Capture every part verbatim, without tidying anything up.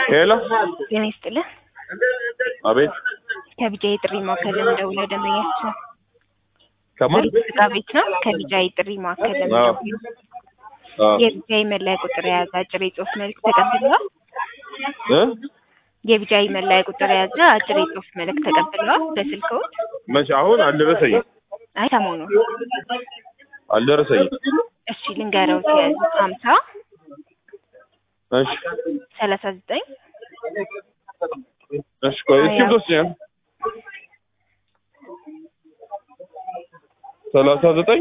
ሄሎ ጤና ይስጥልኝ። አቤት ከቢጃይ ጥሪ ማዕከል እንደውለው ደንበኛችን ከማን ስጋ ቤት ነው። ከቢጃይ ጥሪ ማዕከል አዎ እንደውለው አዎ የቢጃይ መለያ ቁጥር የያዘ አጭር የጽሁፍ መልዕክት ተቀብለዋል። እ የቢጃይ መለያ ቁጥር የያዘ አጭር የጽሁፍ መልዕክት ተቀብለዋል በስልክዎት? መቼ? አሁን አልደረሰኝም አይ ሰሞኑን አልደረሰኝም። እሺ ልንገረውት የያዙት ሀምሳ እሺ ሰላሳ ዘጠኝ እሺ ቆይ እስኪ ትወስጂኝ ሰላሳ ዘጠኝ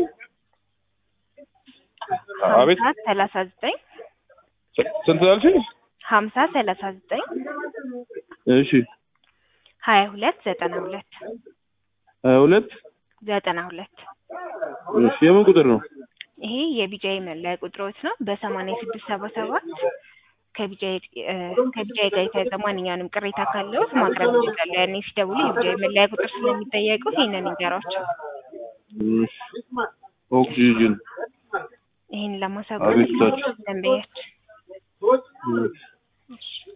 አቤት ሀምሳ ሰላሳ ዘጠኝ ስንት ያልሽኝ? ሀምሳ ሰላሳ ዘጠኝ እሺ ሀያ ሁለት ዘጠና ሁለት ሀያ ሁለት ዘጠና ሁለት እሺ የምን ቁጥር ነው? ይሄ የቢጃይ መለያ ቁጥሮች ነው። በሰማንያ ስድስት ሰባ ሰባት ከቢጃይ ከቢጃይ ጋር የተያዘ ማንኛውንም ቅሬታ ካለው ማቅረብ ይችላል። ያኔ ሲደውሉ የቢጃይ መለያ ቁጥር ስለሚጠየቁት ይሄንን ይንገሯቸው። እሺ ኦክሲጅን ይሄን ለማሳወቅ አቤት ታች ደንበኛችን